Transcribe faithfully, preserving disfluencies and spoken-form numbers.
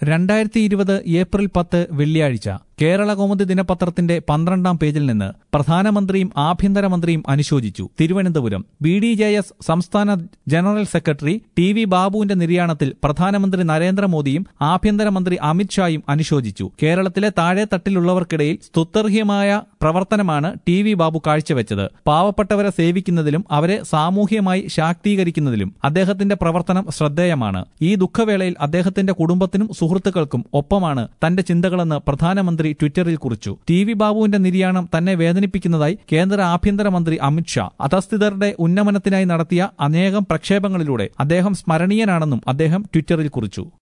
രണ്ടായിരത്തി ഇരുപത് ഏപ്രിൽ പത്ത് വെള്ളിയാഴ്ച കേരള കൗമുദി ദിനപത്രത്തിന്റെ പന്ത്രണ്ടാം പേജിൽ നിന്ന് പ്രധാനമന്ത്രിയും ആഭ്യന്തരമന്ത്രിയും അനുശോചിച്ചു. Thiruvananthapuram B D J S സംസ്ഥാന ജനറൽ സെക്രട്ടറി ടി വി ബാബുവിന്റെ നിര്യാണത്തിൽ പ്രധാനമന്ത്രി നരേന്ദ്രമോദിയും ആഭ്യന്തരമന്ത്രി അമിത്ഷായും അനുശോചിച്ചു. കേരളത്തിലെ താഴെത്തട്ടിലുള്ളവർക്കിടയിൽ സ്തുത്യർഹമായ പ്രവർത്തനമാണ് ടി വി ബാബു കാഴ്ചവെച്ചത്. പാവപ്പെട്ടവരെ സേവിക്കുന്നതിലും അവരെ സാമൂഹ്യമായി ശാക്തീകരിക്കുന്നതിലും അദ്ദേഹത്തിന്റെ പ്രവർത്തനം ശ്രദ്ധേയമാണ്. ഈ ദുഃഖവേളയിൽ അദ്ദേഹത്തിന്റെ കുടുംബത്തിനും സുഹൃത്തുക്കൾക്കും ഒപ്പമാണ് തന്റെ ചിന്തകളെന്ന് പ്രധാനമന്ത്രി ട്വിറ്ററിൽ കുറിച്ചു. ടി വി ബാബുവിന്റെ നിര്യാണം തന്നെ വേദനിപ്പിക്കുന്നതായി കേന്ദ്ര ആഭ്യന്തരമന്ത്രി അമിത്ഷാ അധസ്ഥിതരുടെ ഉന്നമനത്തിനായി നടത്തിയ അനേകം പ്രക്ഷേപങ്ങളിലൂടെ അദ്ദേഹം സ്മരണീയനാണെന്നും അദ്ദേഹം ട്വിറ്ററിൽ കുറിച്ചു.